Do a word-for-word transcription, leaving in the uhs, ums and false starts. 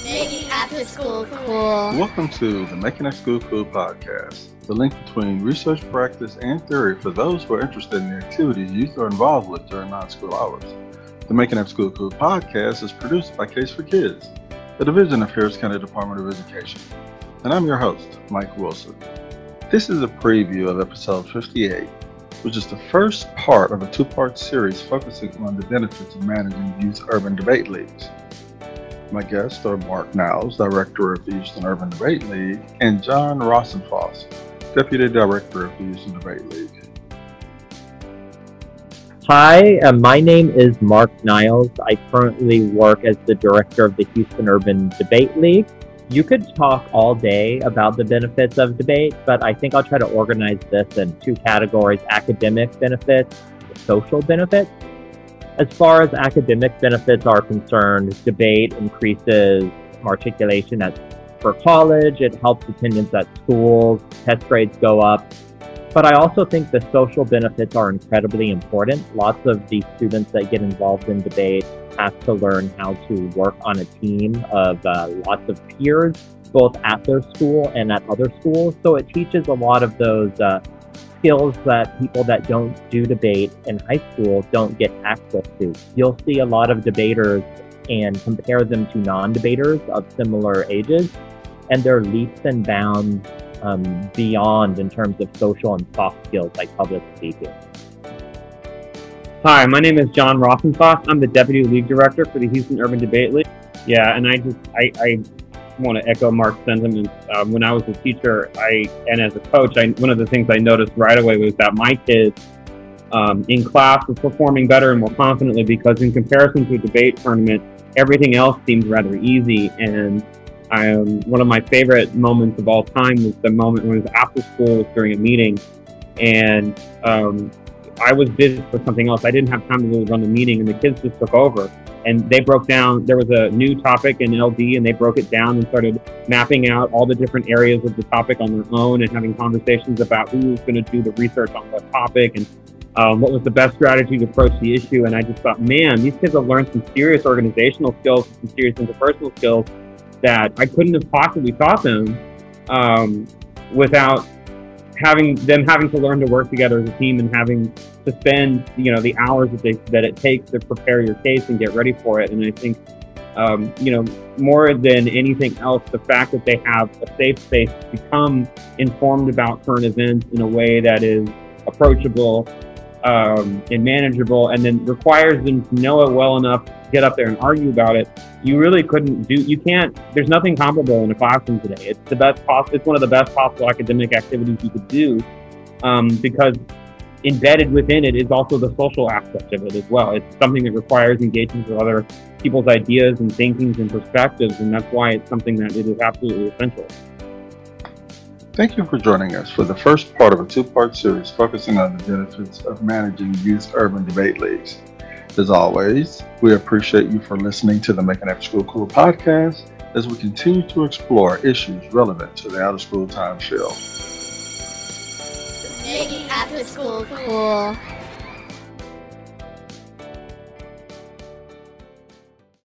Making After School Cool. Welcome to the Making After School Cool podcast, the link between research, practice, and theory for those who are interested in the activities youth are involved with during non-school hours. The Making After School Cool podcast is produced by Case for Kids, a division of Harris County Department of Education. And I'm your host, Mike Wilson. This is a preview of episode fifty-eight, which is the first part of a two-part series focusing on the benefits of managing youth urban debate leagues. My guests are Mark Niles, Director of the Houston Urban Debate League, and John Rosenfoss, Deputy Director of the Houston Debate League. Hi, uh, my name is Mark Niles. I currently work as the Director of the Houston Urban Debate League. You could talk all day about the benefits of debate, but I think I'll try to organize this in two categories: academic benefits, social benefits. As far as academic benefits are concerned, debate increases articulation at, for college, it helps attendance at schools, test grades go up. But I also think the social benefits are incredibly important. Lots of the students that get involved in debate have to learn how to work on a team of uh, lots of peers, both at their school and at other schools. So it teaches a lot of those uh, skills that people that don't do debate in high school don't get access to. You'll see a lot of debaters and compare them to non-debaters of similar ages, and they're leaps and bounds um, beyond in terms of social and soft skills like public speaking. Hi, my name is John Rosenfoss. I'm the Deputy League Director for the Houston Urban Debate League. Yeah, and I just, I, I want to echo Mark's sentiments. Um, when I was a teacher, I and as a coach, I, one of the things I noticed right away was that my kids um, in class were performing better and more confidently because in comparison to a debate tournament, everything else seemed rather easy. And I, um, one of my favorite moments of all time was the moment when it was after school, it was during a meeting, and um, I was busy with something else. I didn't have time to really run the meeting, and the kids just took over. And they broke down, there was a new topic in L D, and they broke it down and started mapping out all the different areas of the topic on their own and having conversations about who was going to do the research on what topic and um, what was the best strategy to approach the issue. And I just thought, man, these kids have learned some serious organizational skills, some serious interpersonal skills that I couldn't have possibly taught them um, without having them having to learn to work together as a team and having to spend, you know, the hours that they that it takes to prepare your case and get ready for it. And I think, um, you know, more than anything else, the fact that they have a safe space to become informed about current events in a way that is approachable um, and manageable, and then requires them to know it well enough to get up there and argue about it. You really couldn't do, you can't, there's nothing comparable in a classroom today. It's the best possible, it's one of the best possible academic activities you could do um, because embedded within it is also the social aspect of it as well. It's something that requires engagement with other people's ideas and thinkings and perspectives, and that's why it's something that it is absolutely essential. Thank you for joining us for the first part of a two-part series focusing on the benefits of managing youth urban debate leagues. As always, we appreciate you for listening to the Making After School Cool podcast as we continue to explore issues relevant to the out-of-school time field. Making After School Cool.